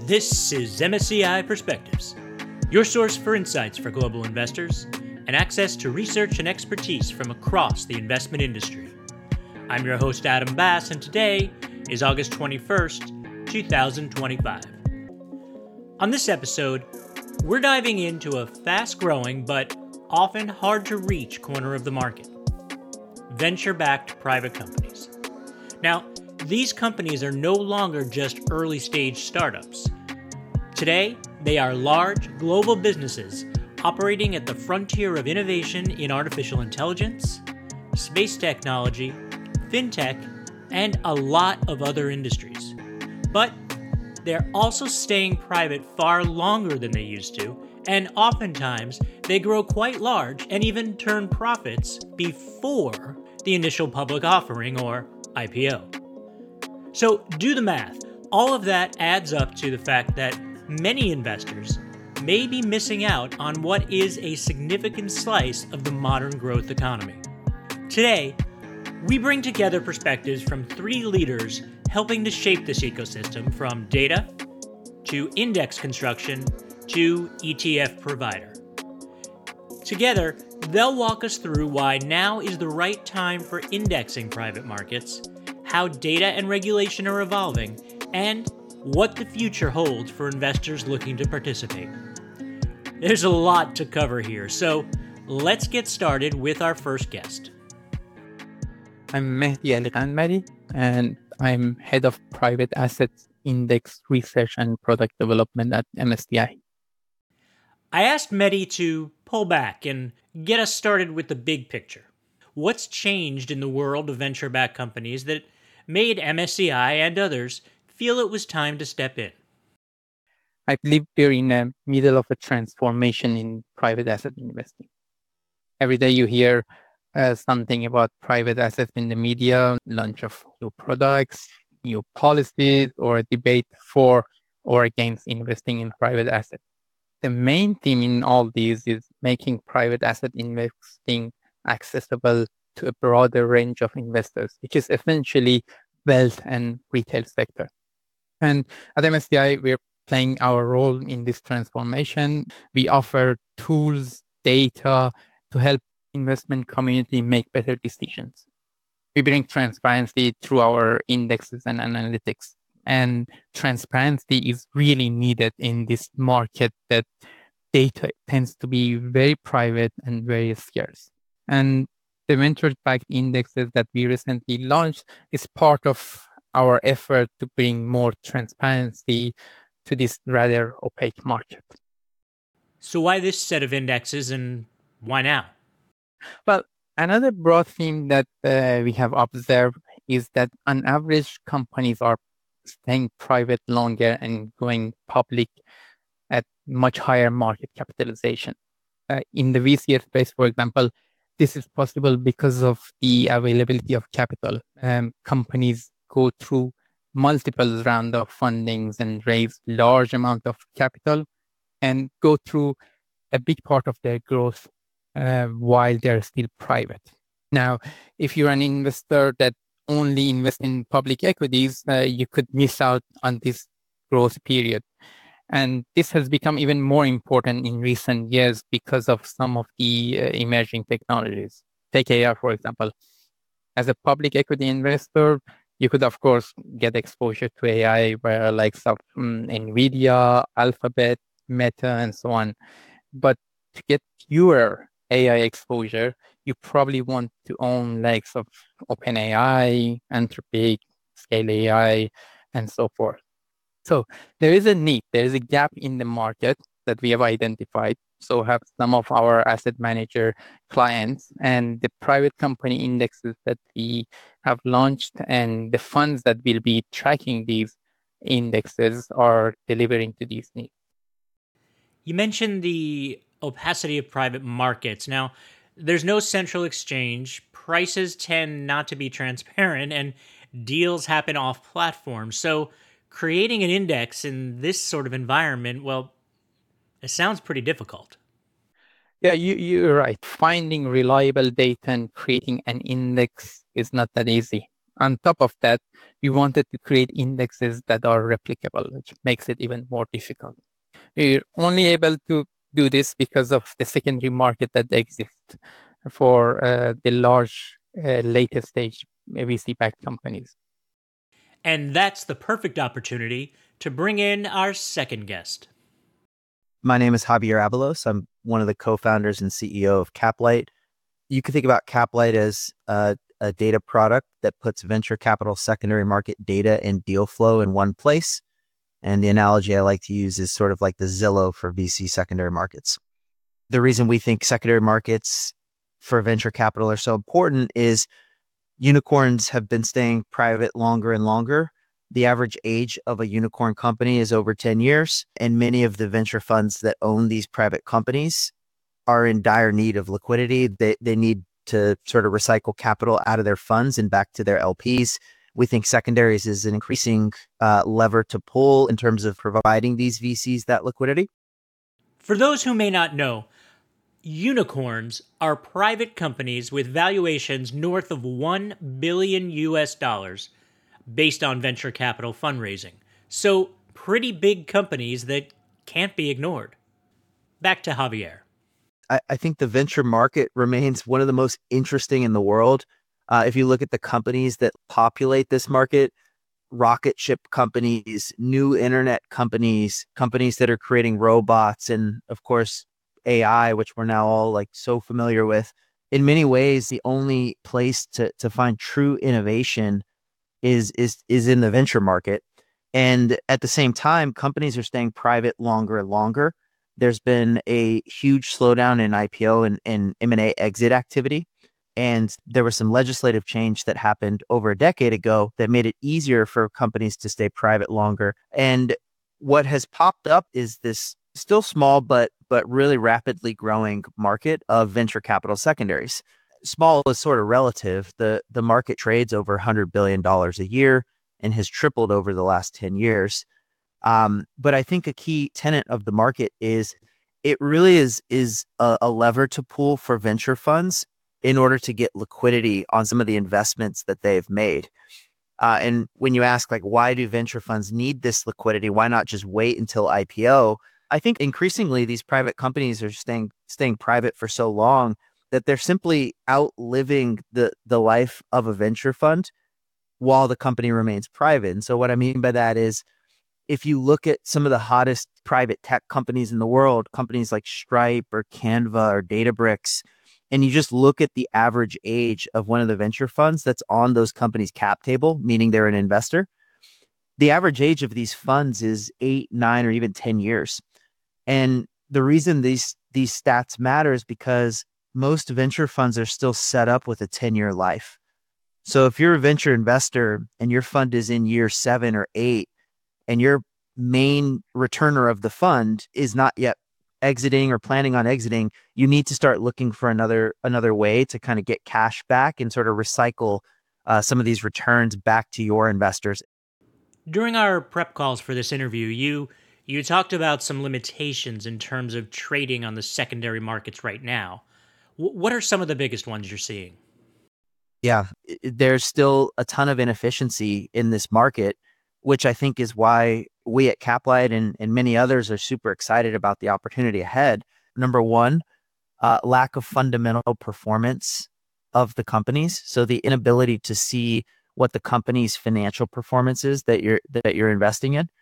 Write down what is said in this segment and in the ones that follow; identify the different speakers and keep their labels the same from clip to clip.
Speaker 1: This is MSCI Perspectives, your source for insights for global investors and access to research and expertise from across the investment industry. I'm your host, Adam Bass, and today is August 21st, 2025. On this episode, we're diving into a fast-growing but often hard-to-reach corner of the market: venture-backed private companies. Now, these companies are no longer just early-stage startups. Today, they are large, global businesses operating at the frontier of innovation in artificial intelligence, space technology, fintech, and a lot of other industries. But they're also staying private far longer than they used to, and oftentimes they grow quite large and even turn profits before the initial public offering or IPO. So do the math. All of that adds up to the fact that many investors may be missing out on what is a significant slice of the modern growth economy. Today, we bring together perspectives from three leaders helping to shape this ecosystem, from data to index construction to ETF provider. Together, they'll walk us through why now is the right time for indexing private markets, how data and regulation are evolving, and what the future holds for investors looking to participate. There's a lot to cover here, so let's get started with our first guest.
Speaker 2: I'm Mehdi Ali-Ghanbari, and I'm Head of Private Assets Index Research and Product Development at MSCI.
Speaker 1: I asked Mehdi to pull back and get us started with the big picture. What's changed in the world of venture-backed companies that made MSCI and others feel it was time to step in?
Speaker 2: I believe we're in the middle of a transformation in private asset investing. Every day you hear something about private assets in the media, launch of new products, new policies, or a debate for or against investing in private assets. The main theme in all these is making private asset investing accessible to a broader range of investors, which is essentially wealth and retail sector. And at MSCI, we're playing our role in this transformation. We offer tools, data to help investment community make better decisions. We bring transparency through our indexes and analytics. And transparency is really needed in this market that data tends to be very private and very scarce. And the venture-backed indexes that we recently launched is part of our effort to bring more transparency to this rather opaque market.
Speaker 1: So why this set of indexes, and why now?
Speaker 2: Well, another broad theme that we have observed is that on average, companies are staying private longer and going public at much higher market capitalization. In the VC space, for example, this is possible because of the availability of capital. Companies go through multiple rounds of fundings and raise large amount of capital and go through a big part of their growth while they're still private. Now, if you're an investor that only invests in public equities, you could miss out on this growth period. And this has become even more important in recent years because of some of the emerging technologies. Take AI, for example. As a public equity investor, you could, of course, get exposure to AI where likes of NVIDIA, Alphabet, Meta, and so on. But to get your AI exposure, you probably want to own likes of OpenAI, Anthropic, Scale AI, and so forth. So there is a need, there is a gap in the market that we have identified. So have some of our asset manager clients and the private company indexes that we have launched and the funds that will be tracking these indexes are delivering to these needs.
Speaker 1: You mentioned the opacity of private markets. Now, there's no central exchange, prices tend not to be transparent, and deals happen off platform. So creating an index in this sort of environment, well, it sounds pretty difficult.
Speaker 2: Yeah, you're right. Finding reliable data and creating an index is not that easy. On top of that, we wanted to create indexes that are replicable, which makes it even more difficult. We're only able to do this because of the secondary market that exists for the large later stage VC-backed companies.
Speaker 1: And that's the perfect opportunity to bring in our second guest.
Speaker 3: My name is Javier Avalos. I'm one of the co-founders and CEO of Caplight. You can think about Caplight as a data product that puts venture capital secondary market data and deal flow in one place. And the analogy I like to use is sort of like the Zillow for VC secondary markets. The reason we think secondary markets for venture capital are so important is unicorns have been staying private longer and longer. The average age of a unicorn company is over 10 years, and many of the venture funds that own these private companies are in dire need of liquidity. They need to sort of recycle capital out of their funds and back to their LPs. We think secondaries is an increasing lever to pull in terms of providing these VCs that liquidity.
Speaker 1: For those who may not know, unicorns are private companies with valuations north of $1 billion US based on venture capital fundraising. So pretty big companies that can't be ignored. Back to Javier.
Speaker 3: I think the venture market remains one of the most interesting in the world. If you look at the companies that populate this market, rocket ship companies, new internet companies, companies that are creating robots, and of course, AI, which we're now all like so familiar with. In many ways, the only place to find true innovation is in the venture market. And at the same time, companies are staying private longer and longer. There's been a huge slowdown in IPO and M&A exit activity. And there was some legislative change that happened over a decade ago that made it easier for companies to stay private longer. And what has popped up is this still small, but really rapidly growing market of venture capital secondaries. Small is sort of relative. The market trades over $100 billion a year and has tripled over the last 10 years. But I think a key tenet of the market is it really is a lever to pull for venture funds in order to get liquidity on some of the investments that they've made. And when you ask, like, why do venture funds need this liquidity? Why not just wait until IPO? I think increasingly these private companies are staying private for so long that they're simply outliving the life of a venture fund while the company remains private. And so what I mean by that is, if you look at some of the hottest private tech companies in the world, companies like Stripe or Canva or Databricks, and you just look at the average age of one of the venture funds that's on those companies' cap table, meaning they're an investor, the average age of these funds is 8, 9, or even 10 years. And the reason these stats matter is because most venture funds are still set up with a 10-year life. So if you're a venture investor and your fund is in year 7 or 8, and your main returner of the fund is not yet exiting or planning on exiting, you need to start looking for another way to kind of get cash back and sort of recycle some of these returns back to your investors.
Speaker 1: During our prep calls for this interview, you talked about some limitations in terms of trading on the secondary markets right now. What are some of the biggest ones you're seeing?
Speaker 3: Yeah, there's still a ton of inefficiency in this market, which I think is why we at Caplight and many others are super excited about the opportunity ahead. Number one, lack of fundamental performance of the companies. So the inability to see what the company's financial performance is that you're investing in.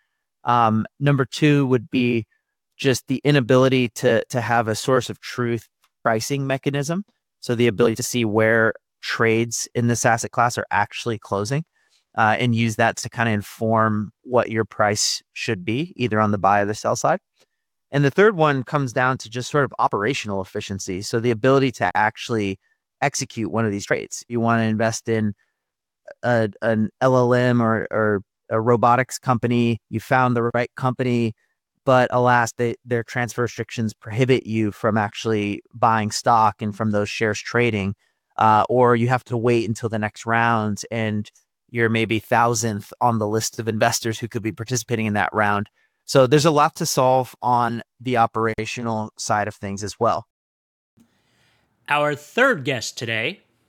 Speaker 3: Number two would be just the inability to have a source of truth pricing mechanism. So the ability to see where trades in this asset class are actually closing. And use that to kind of inform what your price should be, either on the buy or the sell side. And the third one comes down to just sort of operational efficiency. So the ability to actually execute one of these trades. You want to invest in an LLM or a robotics company. You found the right company, but alas, their transfer restrictions prohibit you from actually buying stock and from those shares trading. Or you have to wait until the next round and you're maybe 1,000th on the list of investors who could be participating in that round. So there's a lot to solve on the operational side of things as well.
Speaker 1: Our third guest today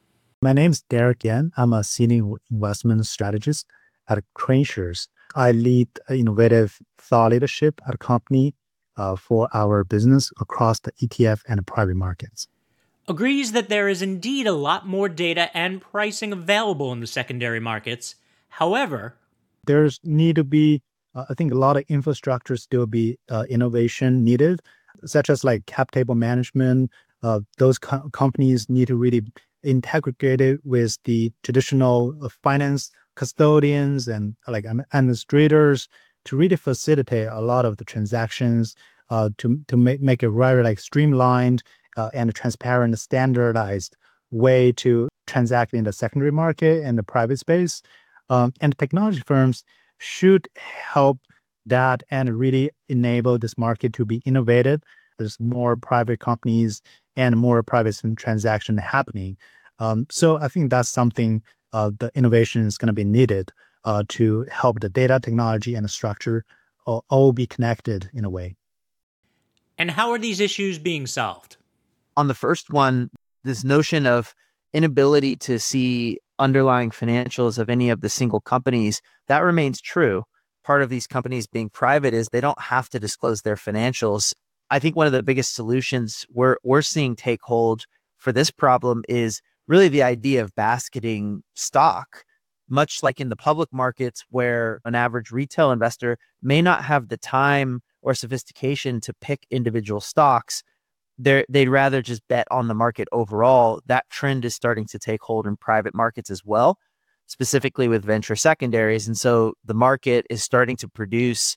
Speaker 4: My name is Derek Yan. I'm a senior investment strategist at CraneShares. I lead innovative thought leadership at a company for our business across the ETF and private markets.
Speaker 1: Agrees that there is indeed a lot more data and pricing available in the secondary markets. However,
Speaker 4: there's need to be, I think, a lot of infrastructure still be innovation needed, such as like cap table management. Those companies need to really integrate it with the traditional finance custodians and like administrators to really facilitate a lot of the transactions, to make it very like streamlined and transparent, standardized way to transact in the secondary market and the private space. And technology firms should help that and really enable this market to be innovative. There's more private companies and more private transaction happening. So I think that's something the innovation is going to be needed to help the data, technology, and the structure all be connected in a way.
Speaker 1: And how are these issues being solved?
Speaker 3: On the first one, this notion of inability to see underlying financials of any of the single companies, that remains true. Part of these companies being private is they don't have to disclose their financials. I think one of the biggest solutions we're seeing take hold for this problem is really the idea of basketing stock, much like in the public markets where an average retail investor may not have the time or sophistication to pick individual stocks. They'd rather just bet on the market overall. That trend is starting to take hold in private markets as well, specifically with venture secondaries. And so the market is starting to produce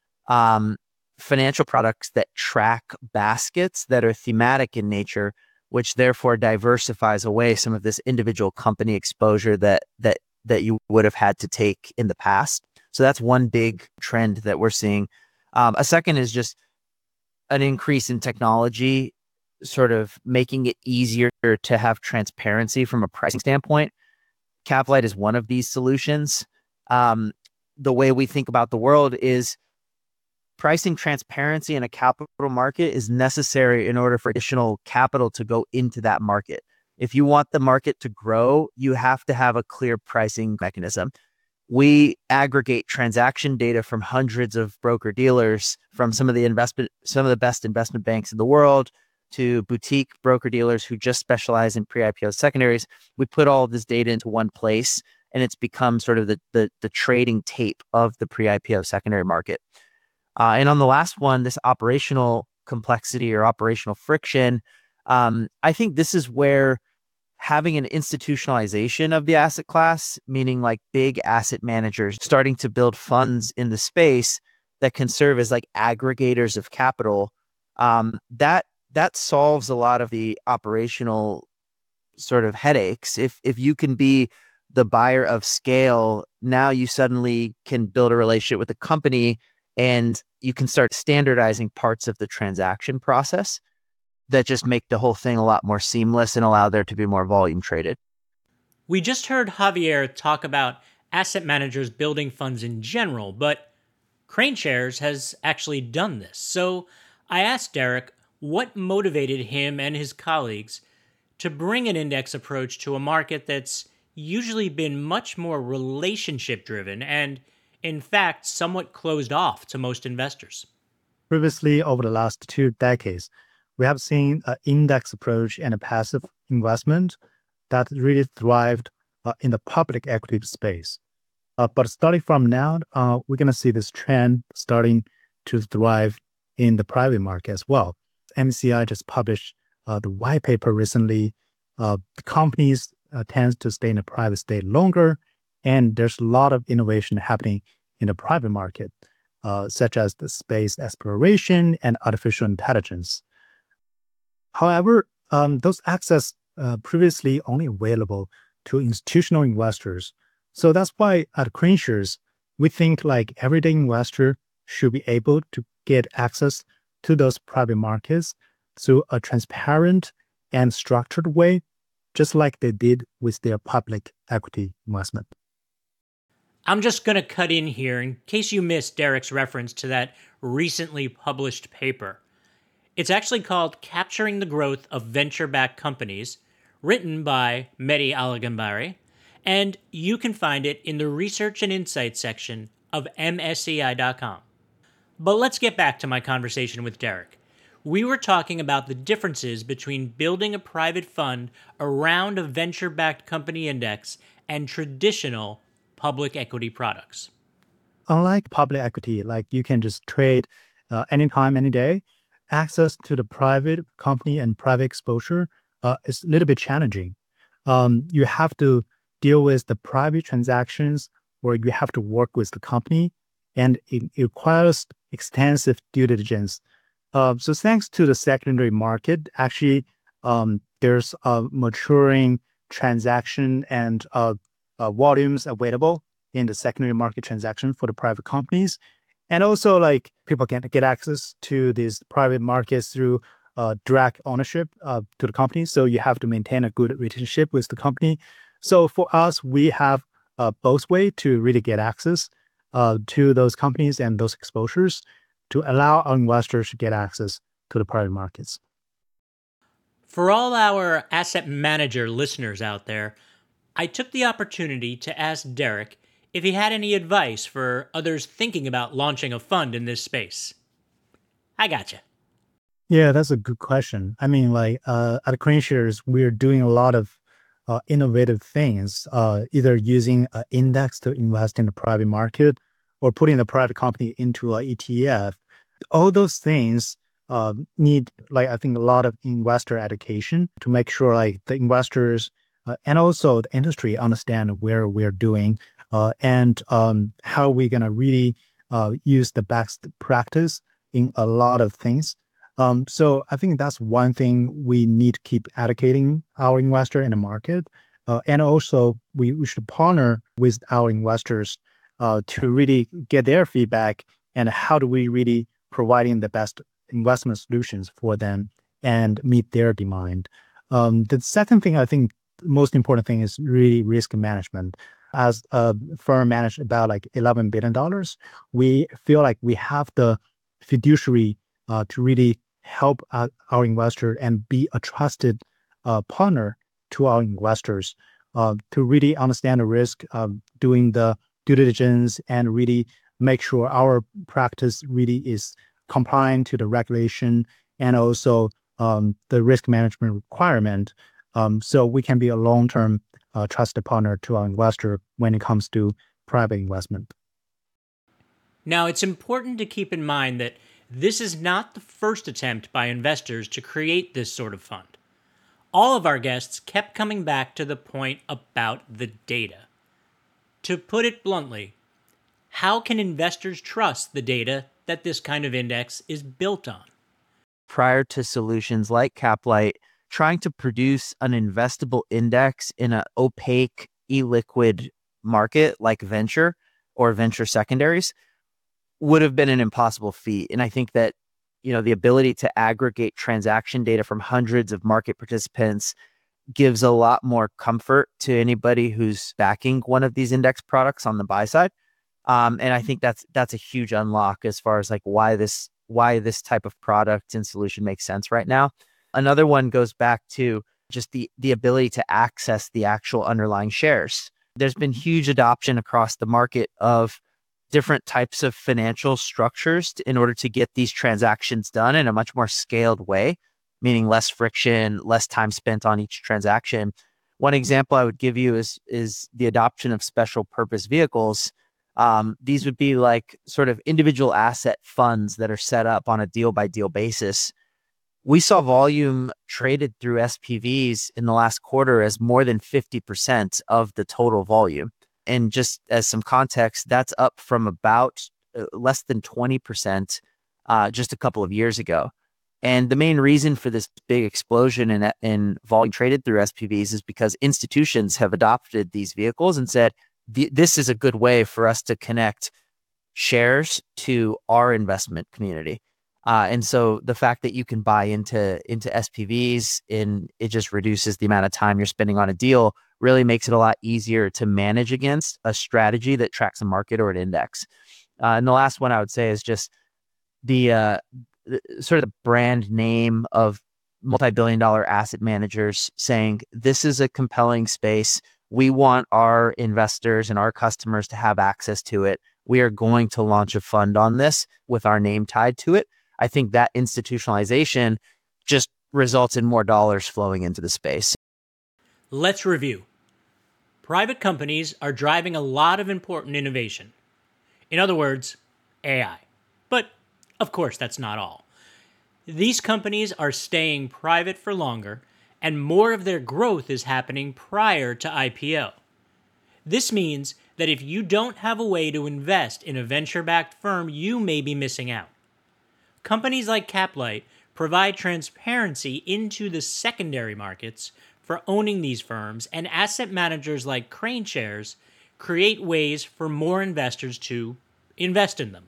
Speaker 3: financial products that track baskets that are thematic in nature, which therefore diversifies away some of this individual company exposure that you would have had to take in the past. So that's one big trend that we're seeing. A second is just an increase in technology, sort of making it easier to have transparency from a pricing standpoint. Caplight is one of these solutions. The way we think about the world is pricing transparency in a capital market is necessary in order for additional capital to go into that market. If you want the market to grow, you have to have a clear pricing mechanism. We aggregate transaction data from hundreds of broker dealers, from some of the best investment banks in the world to boutique broker dealers who just specialize in pre-IPO secondaries. We put all of this data into one place, and it's become sort of the trading tape of the pre-IPO secondary market. And on the last one, this operational complexity or operational friction, I think this is where having an institutionalization of the asset class, meaning like big asset managers starting to build funds in the space that can serve as like aggregators of capital, that solves a lot of the operational sort of headaches. If you can be the buyer of scale, now you suddenly can build a relationship with the company and you can start standardizing parts of the transaction process that just make the whole thing a lot more seamless and allow there to be more volume traded.
Speaker 1: We just heard Javier talk about asset managers building funds in general, but CraneShares has actually done this. So I asked Derek what motivated him and his colleagues to bring an index approach to a market that's usually been much more relationship-driven and, in fact, somewhat closed off to most investors.
Speaker 4: Previously, over the last 2 decades, we have seen an index approach and a passive investment that really thrived in the public equity space. But starting from now, we're going to see this trend starting to thrive in the private market as well. MSCI just published the white paper recently. The companies tend to stay in the private state longer, and there's a lot of innovation happening in the private market, such as the space exploration and artificial intelligence. However, those access previously only available to institutional investors. So that's why at CraneShares, we think like everyday investor should be able to get access to those private markets through a transparent and structured way, just like they did with their public equity investment.
Speaker 1: I'm just going to cut in here in case you missed Derek's reference to that recently published paper. It's actually called Capturing the Growth of Venture-Backed Companies, written by Mehdi Alagambari, and you can find it in the Research and Insights section of MSCI.com. But let's get back to my conversation with Derek. We were talking about the differences between building a private fund around a venture-backed company index and traditional public equity products.
Speaker 4: Unlike public equity, like you can just trade anytime, any day, access to the private company and private exposure is a little bit challenging. You have to deal with the private transactions, or you have to work with the company, and it requires extensive due diligence. So thanks to the secondary market, actually, there's a maturing transaction and volumes available in the secondary market transaction for the private companies. And also, like, people can get access to these private markets through direct ownership to the company. So you have to maintain a good relationship with the company. So for us, we have both ways to really get access to those companies and those exposures to allow our investors to get access to the private markets.
Speaker 1: For all our asset manager listeners out there, I took the opportunity to ask Derek if he had any advice for others thinking about launching a fund in this space. I gotcha.
Speaker 4: Yeah, that's a good question. I mean, like at CoinShares, we're doing a lot of innovative things, either using an index to invest in the private market or putting the private company into an ETF. All those things need, like, I think, a lot of investor education to make sure, like, the investors and also the industry understand where we're doing and how we're going to really use the best practice in a lot of things. So I think that's one thing we need to keep educating our investor in the market. And also we should partner with our investors to really get their feedback and how do we really providing the best investment solutions for them and meet their demand. The second thing, I think the most important thing is really risk management. As a firm managed about like $11 billion, we feel like we have the fiduciary to really help our investor and be a trusted partner to our investors to really understand the risk of doing the due diligence and really make sure our practice really is compliant to the regulation and also the risk management requirement. So we can be a long-term trusted partner to our investor when it comes to private investment.
Speaker 1: Now, it's important to keep in mind that this is not the first attempt by investors to create this sort of fund. All of our guests kept coming back to the point about the data. To put it bluntly, how can investors trust the data that this kind of index is built on?
Speaker 3: Prior to solutions like Caplight, trying to produce an investable index in an opaque, illiquid market like venture or venture secondaries would have been an impossible feat. And I think that, the ability to aggregate transaction data from hundreds of market participants gives a lot more comfort to anybody who's backing one of these index products on the buy side. And I think that's a huge unlock as far as like why this type of product and solution makes sense right now. Another one goes back to just the ability to access the actual underlying shares. There's been huge adoption across the market of different types of financial structures in order to get these transactions done in a much more scaled way, meaning less friction, less time spent on each transaction. One example I would give you is the adoption of special purpose vehicles. These would be like sort of individual asset funds that are set up on a deal by deal basis. We saw volume traded through SPVs in the last quarter as more than 50% of the total volume. And just as some context, that's up from about less than 20% just a couple of years ago. And the main reason for this big explosion in volume traded through SPVs is because institutions have adopted these vehicles and said, this is a good way for us to connect shares to our investment community. And so the fact that you can buy into SPVs, it just reduces the amount of time you're spending on a deal, really makes it a lot easier to manage against a strategy that tracks a market or an index. And the last one I would say is just the sort of the brand name of multi-billion dollar asset managers saying, this is a compelling space. We want our investors and our customers to have access to it. We are going to launch a fund on this with our name tied to it. I think that institutionalization just results in more dollars flowing into the space.
Speaker 1: Let's review. Private companies are driving a lot of important innovation. In other words, AI. But of course, that's not all. These companies are staying private for longer, and more of their growth is happening prior to IPO. This means that if you don't have a way to invest in a venture-backed firm, you may be missing out. Companies like Caplight provide transparency into the secondary markets for owning these firms, and asset managers like CraneShares create ways for more investors to invest in them.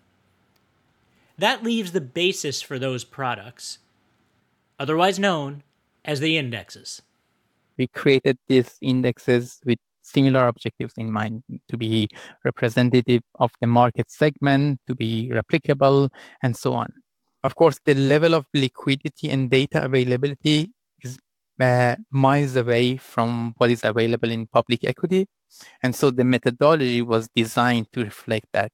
Speaker 1: That leaves the basis for those products, otherwise known as the indexes.
Speaker 2: We created these indexes with similar objectives in mind, to be representative of the market segment, to be replicable, and so on. Of course, the level of liquidity and data availability is miles away from what is available in public equity. And so the methodology was designed to reflect that.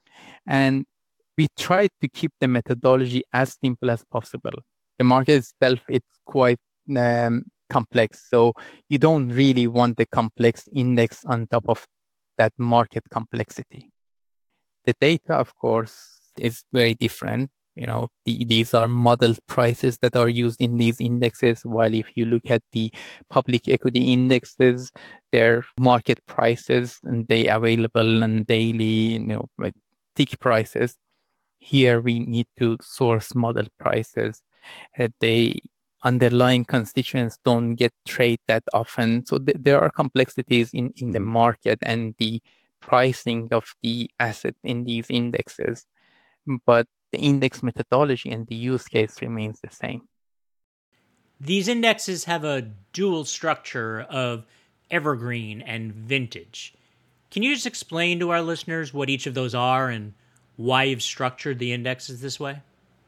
Speaker 2: And we tried to keep the methodology as simple as possible. The market itself, it's quite complex. So you don't really want the complex index on top of that market complexity. The data, of course, is very different. These are modeled prices that are used in these indexes, while if you look at the public equity indexes, they're market prices and they available on daily, like tick prices. Here we need to source model prices. The underlying constituents don't get traded that often. So there are complexities in the market and the pricing of the asset in these indexes. But the index methodology and the use case remains the same.
Speaker 1: These indexes have a dual structure of evergreen and vintage. Can you just explain to our listeners what each of those are and why you've structured the indexes this way?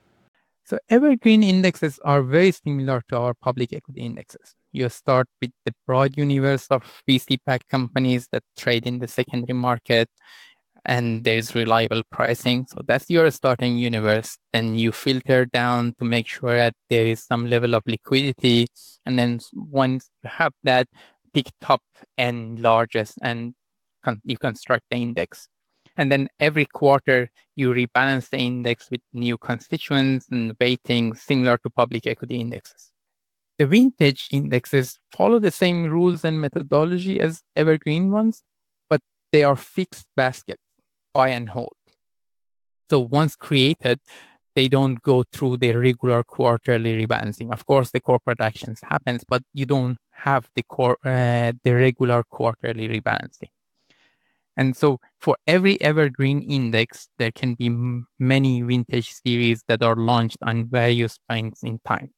Speaker 2: So evergreen indexes are very similar to our public equity indexes. You start with the broad universe of VC-backed companies that trade in the secondary market, and there's reliable pricing. So that's your starting universe. Then you filter down to make sure that there is some level of liquidity. And then once you have that, pick top and largest, and you construct the index. And then every quarter, you rebalance the index with new constituents and weighting similar to public equity indexes. The vintage indexes follow the same rules and methodology as evergreen ones, but they are fixed baskets, buy and hold. So once created, they don't go through the regular quarterly rebalancing. Of course, the corporate actions happens, but you don't have the regular quarterly rebalancing. And so for every evergreen index, there can be many vintage series that are launched on various points in time.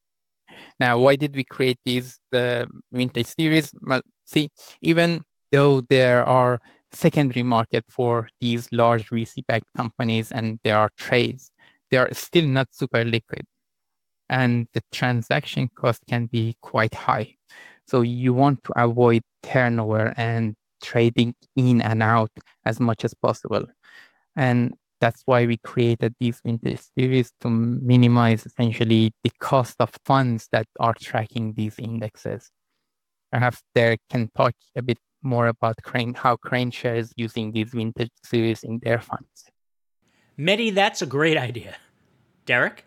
Speaker 2: Now, why did we create these vintage series? Well, see, even though there are secondary market for these large VC-backed companies and there are trades, they are still not super liquid. And the transaction cost can be quite high. So you want to avoid turnover and trading in and out as much as possible. And that's why we created these vintage series, to minimize essentially the cost of funds that are tracking these indexes. Perhaps Derek can talk a bit more about how CraneShares is using these vintage series in their funds.
Speaker 1: Mehdi, that's a great idea. Derek?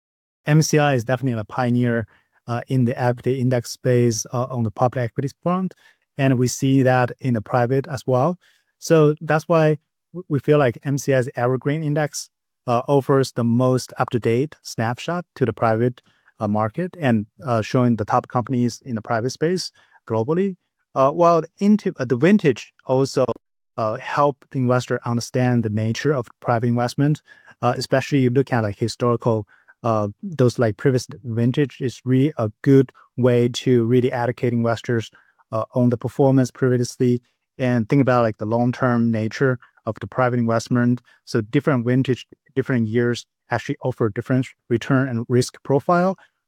Speaker 4: MSCI is definitely a pioneer in the equity index space on the public equities front. And we see that in the private as well. So that's why we feel like MSCI's Evergreen Index offers the most up-to-date snapshot to the private market and showing the top companies in the private space globally. While the vintage also help the investor understand the nature of private investment, especially you look at like historical, those like previous vintage is really a good way to really educate investors on the performance previously and think about like the long-term nature of the private investment. So different vintage, different years actually offer different return and risk profile.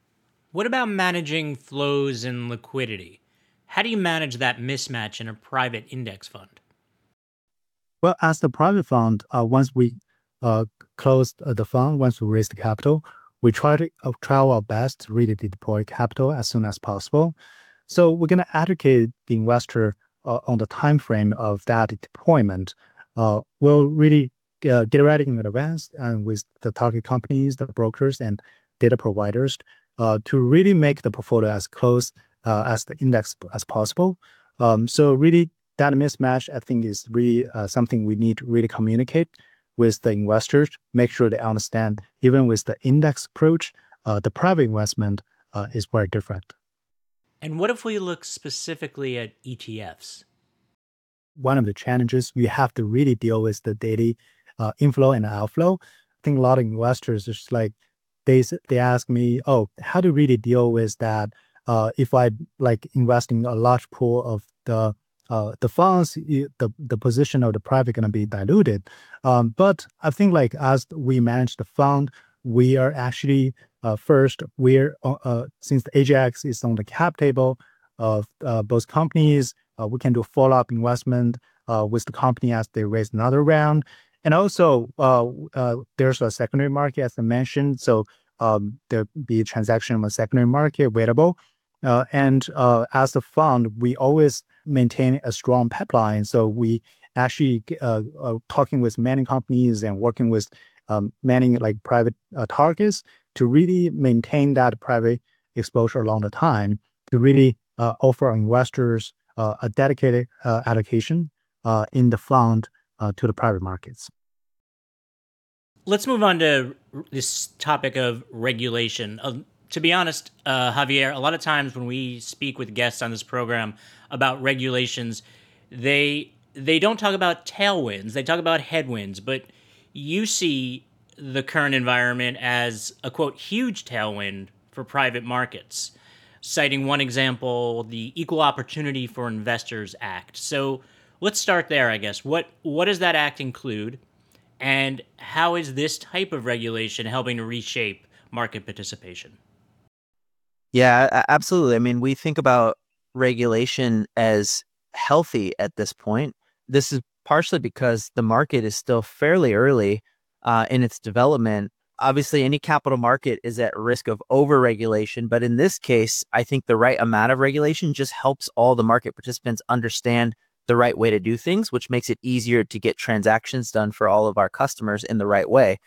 Speaker 1: What about managing flows and liquidity? How do you manage that mismatch in a private index fund?
Speaker 4: Well, as the private fund, once we close the fund, once we raise the capital, we try our best to really deploy capital as soon as possible. So we're going to educate the investor on the time frame of that deployment. We'll really get ready in advance and with the target companies, the brokers, and data providers to really make the portfolio as close as the index as possible. So really, that mismatch, I think, is really something we need to really communicate with the investors, make sure they understand, even with the index approach, the private investment is very different.
Speaker 1: And what if we look specifically at ETFs?
Speaker 4: One of the challenges we have to really deal with the daily inflow and outflow. I think a lot of investors just like they ask me, oh, how to really deal with that? If I like invest in a large pool of the funds, the position of the private going to be diluted. But I think like as we manage the fund, we are actually first since the Ajax is on the cap table of both companies, we can do follow-up investment with the company as they raise another round. And also, there's a secondary market, as I mentioned. So there'll be a transaction on the secondary market available. And as a fund, we always maintain a strong pipeline. So we actually talking with many companies and working with many like private targets to really maintain that private exposure along the time to really offer investors a dedicated allocation in the fund to the private markets.
Speaker 1: Let's move on to this topic of regulation. To be honest, Javier, a lot of times when we speak with guests on this program about regulations, they don't talk about tailwinds, they talk about headwinds, but you see the current environment as a, quote, huge tailwind for private markets, citing one example, the Equal Opportunity for Investors Act. So let's start there, I guess. What does that act include, and how is this type of regulation helping to reshape market participation?
Speaker 3: Yeah, absolutely. I mean, we think about regulation as healthy at this point. This is partially because the market is still fairly early in its development. Obviously, any capital market is at risk of overregulation, but in this case, I think the right amount of regulation just helps all the market participants understand the right way to do things, which makes it easier to get transactions done for all of our customers in the right way.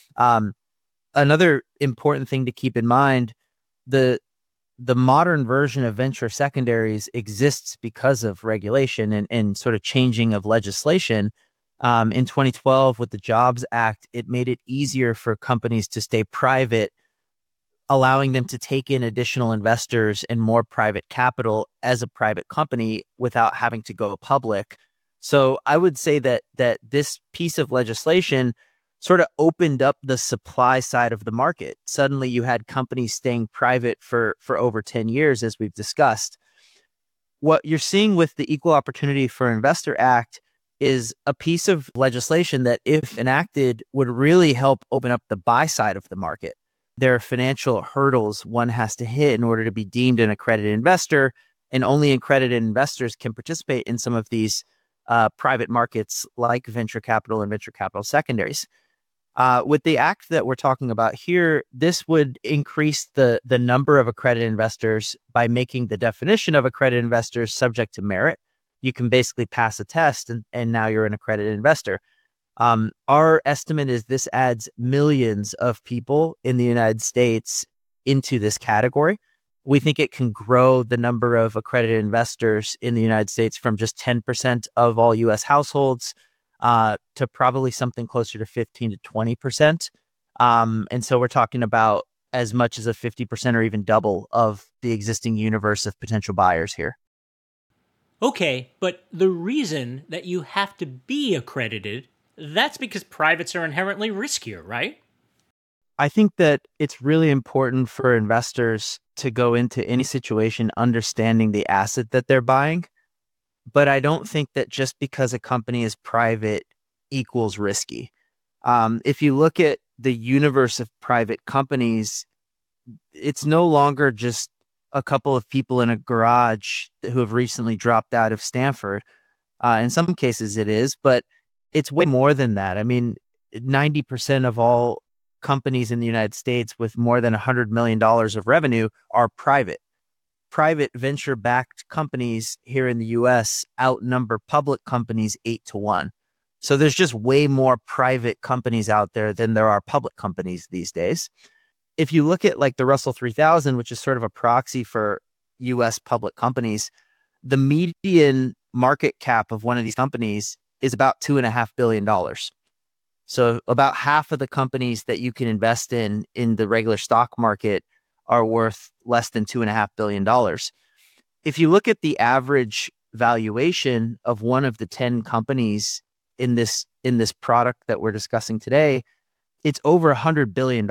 Speaker 3: Another important thing to keep in mind, the modern version of venture secondaries exists because of regulation and sort of changing of legislation. In 2012, with the Jobs Act, it made it easier for companies to stay private, allowing them to take in additional investors and more private capital as a private company without having to go public. So I would say that this piece of legislation sort of opened up the supply side of the market. Suddenly you had companies staying private for over 10 years, as we've discussed. What you're seeing with the Equal Opportunity for Investor Act is a piece of legislation that, if enacted, would really help open up the buy side of the market. There are financial hurdles one has to hit in order to be deemed an accredited investor, and only accredited investors can participate in some of these private markets like venture capital and venture capital secondaries. With the act that we're talking about here, this would increase the number of accredited investors by making the definition of accredited investors subject to merit. You can basically pass a test and now you're an accredited investor. Our estimate is this adds millions of people in the United States into this category. We think it can grow the number of accredited investors in the United States from just 10% of all US households to probably something closer to 15 to 20%. And so we're talking about as much as a 50% or even double of the existing universe of potential buyers here.
Speaker 1: Okay, but the reason that you have to be accredited, that's because privates are inherently riskier, right?
Speaker 3: I think that it's really important for investors to go into any situation understanding the asset that they're buying. But I don't think that just because a company is private equals risky. If you look at the universe of private companies, it's no longer just a couple of people in a garage who have recently dropped out of Stanford. In some cases it is, but it's way more than that. I mean, 90% of all companies in the United States with more than $100 million of revenue are private. Private venture-backed companies here in the US outnumber public companies 8-1. So there's just way more private companies out there than there are public companies these days. If you look at like the Russell 3000, which is sort of a proxy for US public companies, the median market cap of one of these companies is about $2.5 billion. So about half of the companies that you can invest in the regular stock market are worth less than $2.5 billion. If you look at the average valuation of one of the 10 companies in this product that we're discussing today, it's over $100 billion.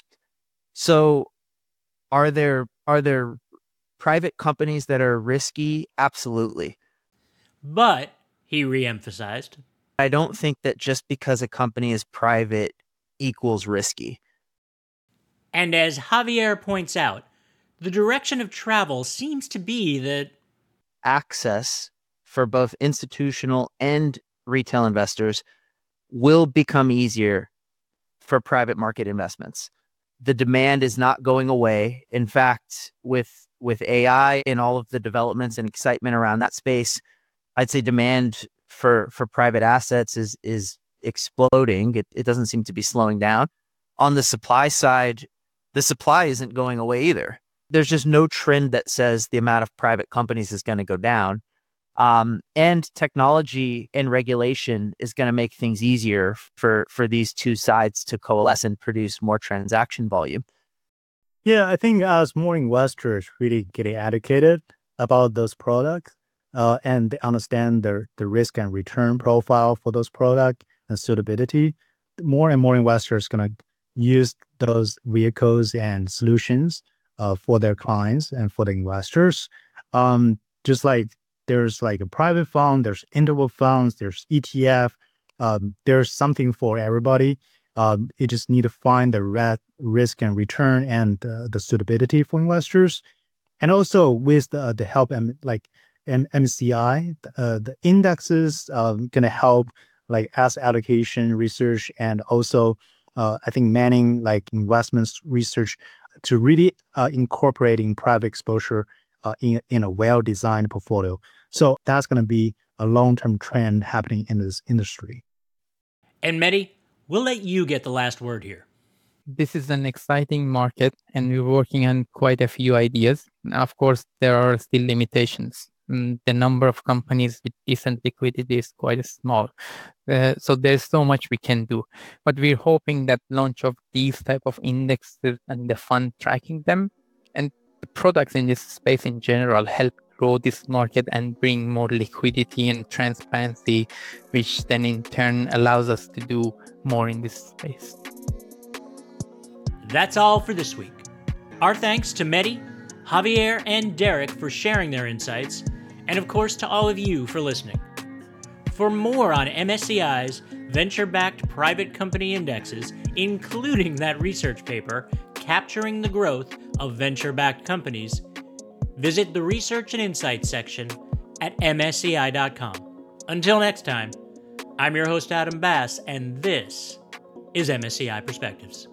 Speaker 3: So are there private companies that are risky? Absolutely.
Speaker 1: But, he re-emphasized,
Speaker 3: I don't think that just because a company is private equals risky.
Speaker 1: And as Javier points out, the direction of travel seems to be that
Speaker 3: access for both institutional and retail investors will become easier for private market investments. The demand is not going away. In fact, with AI and all of the developments and excitement around that space, I'd say demand for private assets is exploding. It doesn't seem to be slowing down. On the supply side, the supply isn't going away either. There's just no trend that says the amount of private companies is going to go down. And technology and regulation is going to make things easier for these two sides to coalesce and produce more transaction volume.
Speaker 4: Yeah, I think as more investors really getting educated about those products and they understand the risk and return profile for those products and suitability, more and more investors are going to use those vehicles and solutions for their clients and for the investors. Just like there's like a private fund, there's interval funds, there's ETF, there's something for everybody. You just need to find the right risk and return and the suitability for investors. And also with the help MSCI, the indexes going to help like asset allocation research and also I think manning like investments research to really incorporating private exposure in a well-designed portfolio. So that's going to be a long-term trend happening in this industry.
Speaker 1: And Mehdi, we'll let you get the last word here.
Speaker 2: This is an exciting market and we're working on quite a few ideas. Of course, there are still limitations. The number of companies with decent liquidity is quite small. So there's so much we can do. But we're hoping that launch of these type of indexes and the fund tracking them and the products in this space in general help grow this market and bring more liquidity and transparency, which then in turn allows us to do more in this space.
Speaker 1: That's all for this week. Our thanks to Mehdi, Javier, and Derek for sharing their insights, and of course to all of you for listening. For more on MSCI's venture-backed private company indexes, including that research paper capturing the growth of venture-backed companies, visit the Research and Insights section at msci.com. Until next time, I'm your host Adam Bass, and this is MSCI Perspectives.